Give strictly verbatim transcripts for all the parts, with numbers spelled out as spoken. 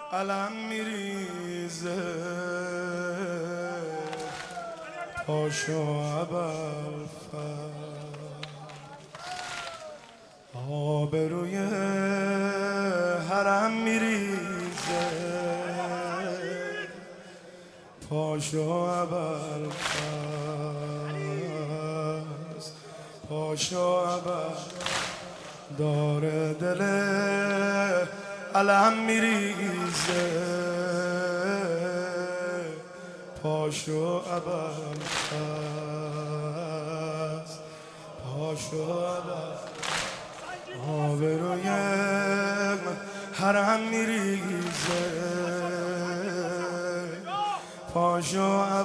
علم میریزه پاشو ابوالفضل آبروی حرم میریزه پاشو ابوالفضل پاشو ابوالفضل داره دل علم میریزه پاشو ابوالفضل پاشو ابوالفضل آبروی حرم میریزه پاشو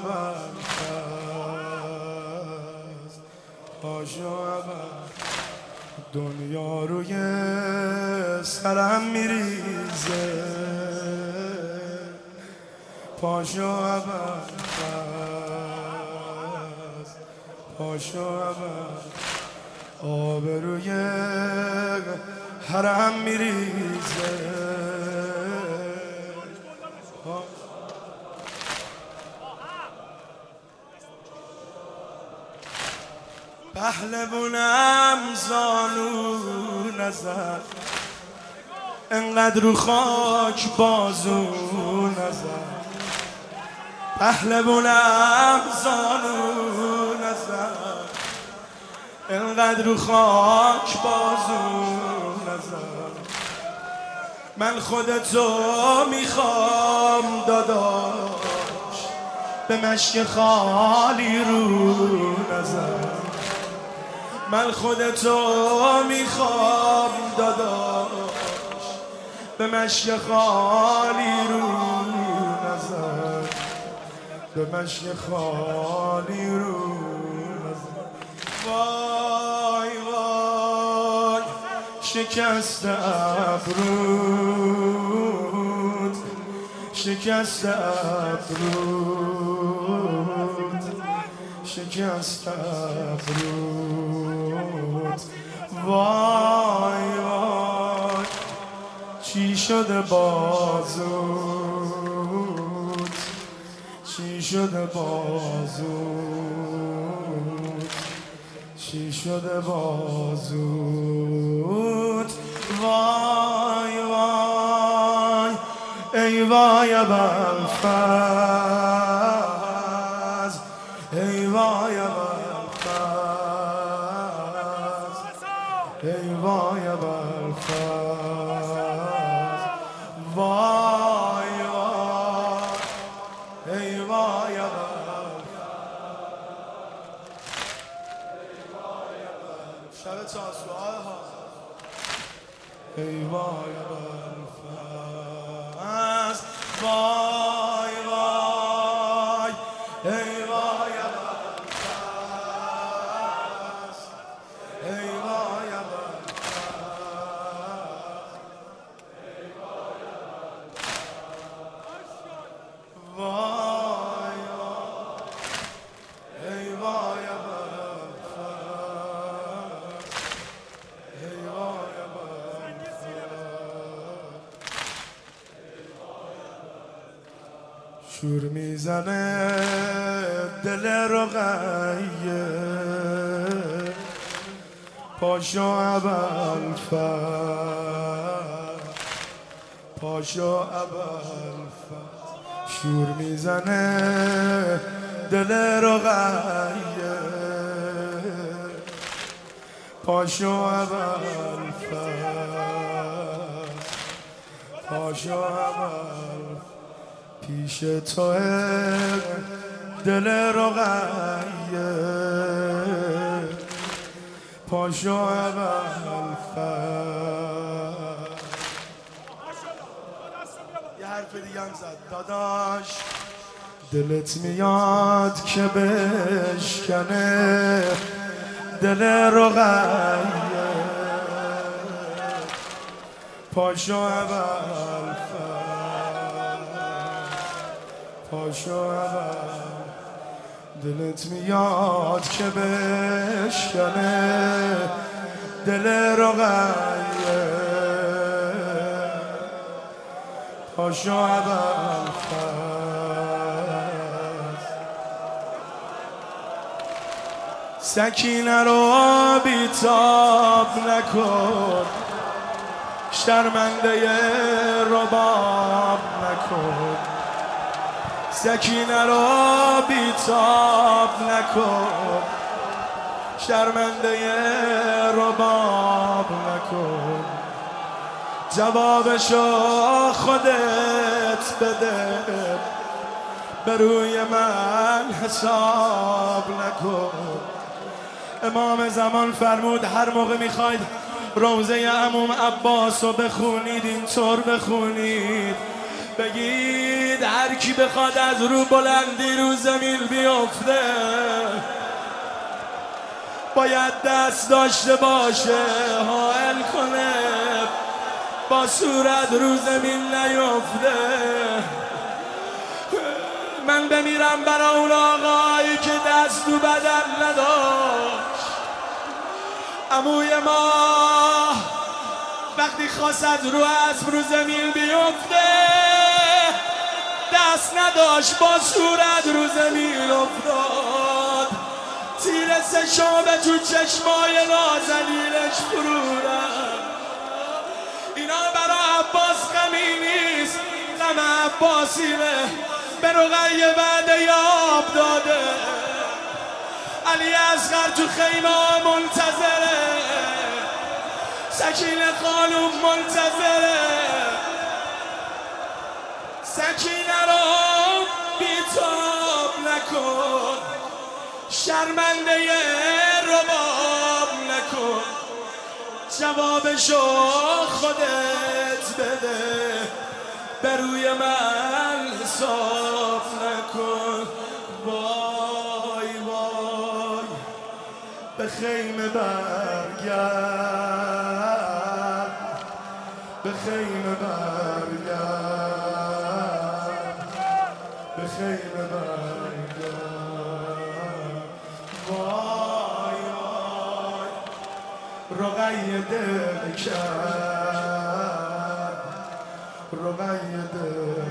ابوالفضل پاشو ابوالفضل دنیا روی سرم میریزه پاشو ابوالفضل پاشو ابوالفضل آبروی حرم میریزه پهلوونم زانو نزد انقدر رو خاک بازو نزد پهلوونم زانو نزد انقدر رو خاک بازو نزد من خودتو میخوام داداش به مشک خالی رو نزد من خودتو میخوام داداش به مشک خالی رو نزد به مشک خالی رو نزد وای وای شکست ابرود شکست ابرود شکست ابرود وای وای چی شده بازود چی شده بازود چی شده بازود وای وای ای وای ابوالفضل ای وای ابوالفضل ای وای ابوالفضل وای وای ای وای ابوالفضل شب تاسوعا ها ای وای ابوالفضل وای وای ای وای ابوالفضل ای وای ابوالفضل وای ای وای ابوالفضل ای وای ابوالفضل شور میزنه دل رقیه پاشو ابوالفضل پاشو ابوالفضل شور میزنه دل رقیه پاشو ابوالفضل پاشو ابوالفضل پیش توه دل رقیه پاشو ابوالفضل یه حرف دیگه هم زد داداش دلت میاد که بشکنه دل رقیه پاشو ابوالفضل پاشو ابوالفضل دلت میاد که بشکنه دل رقیه پاشو ابوالفضل سکینه رو بیتاب نکن شرمنده رباب نکن سکینه رو بیتاب نکن شرمنده رباب نکن جوابشو خودت بده به روی من حساب نکن امام زمان فرمود هر موقع میخواید روزه عموم عباس رو بخونید اینطور بخونید بگید هر کی بخواد از رو بلندی رو زمین بیفته باید دست داشته باشه حائل کنه با صورت رو زمین نیفته من بمیرم برای اون آقایی که دست تو بدن نداشت عموی ما وقتی خواست از رو اسب رو زمین بیفته دست نداشت با صورت رو زمین افتاد تیر سه شعبه تو چشمای نازنینش فرو رفت اینا برای عباس غمی نیست غم عباسیمه به رقیه وعده یاب داده علی اصغر تو خیمه منتظره سکینه خانوم منتظره سکینه رو بیتاب نکن شرمنده رباب نکن جوابشو خودت بده به روی من حساب نکن وای وای به خیمه برگرد به خیمه برگرد به خیمه برگرد وای وای رقیه دل کرد رقیه دل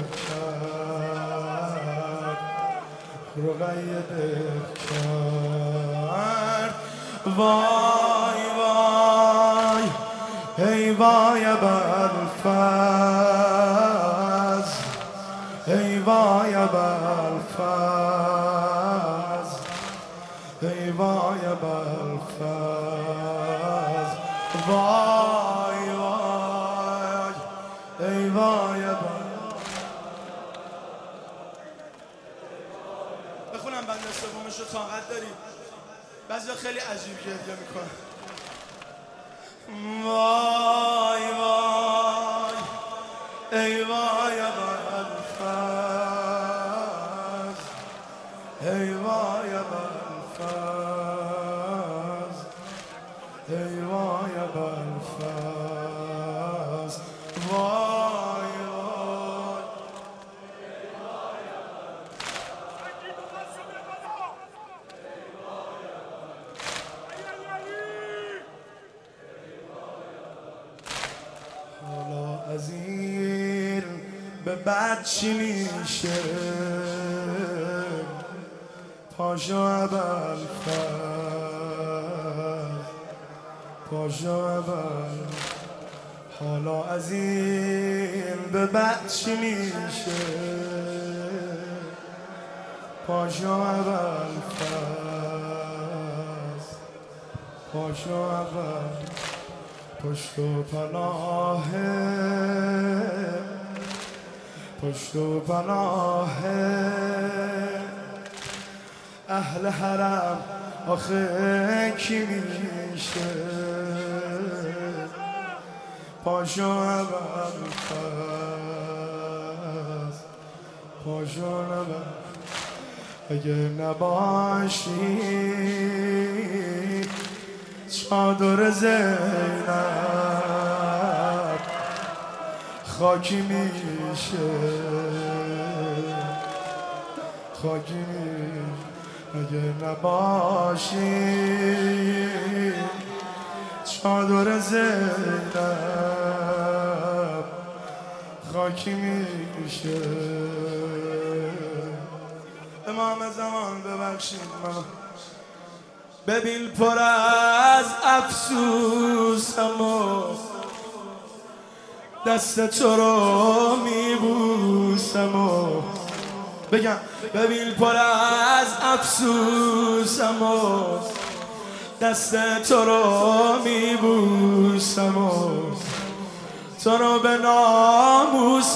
کرد رقیه دل کرد وای وای ای وای ابوالفضل ای وای ابوالفضل ای وای ابوالفضل وای وای ای وای ابوالفضل بخونم بند سومش رو طاقت داری بعضیا خیلی عجیب گریه میکنن وای وای ای وای ابوالفضل ای وای ابوالفضل ای وای ابوالفضل وای وای حالا از این به بعد چی میشه پاشو ابوالفضل پاشو ابوالفضل حالا از این به بعد چی میشه پاشو ابوالفضل پاشو ابوالفضل پشت و پناه پشت و پناه اهل حرم آخه کی میشه پاشو ابوالفضل پاشو ابوالفضل اگه نباشی چادر زینب خاکی میشه خاکی میشه اگه نباشی چادر زینب خاکی میشه. امام زمان ببخشید ما ببین پر از افسوسم و دست تو رو میبوسم و بگم ببین پر از افسوسم و دست تو رو میبوسم و تو رو به ناموست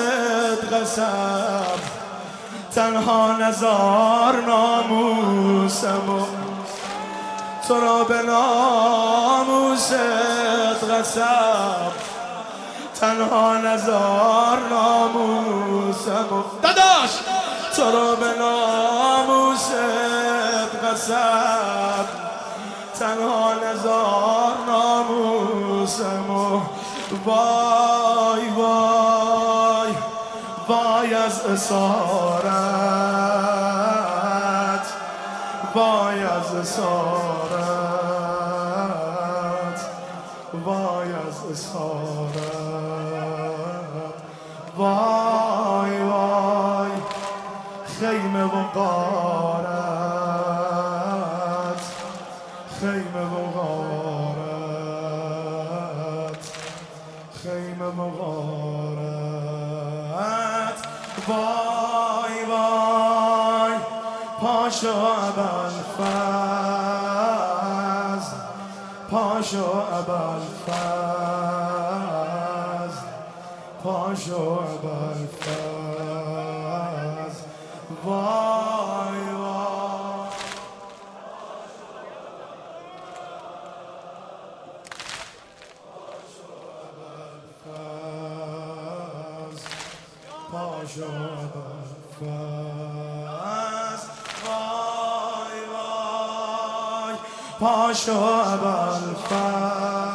قسم تنها نزار ناموسم و تو رو به ناموست قسم تنها نزار ناموسم و داداش تو رو به ناموست قسم تنها نزار ناموسم و وای وای وای از اسارت وای از اسارت وای از اسارت وای وای خیمه و غارت خیمه و غارت خیمه و غارت وای وای پاشو ابوالفضل پاشو ابوالفضل پاشو ابوالفضل وای وای پاشو ابوالفضل وای وای پاشو ابوالفضل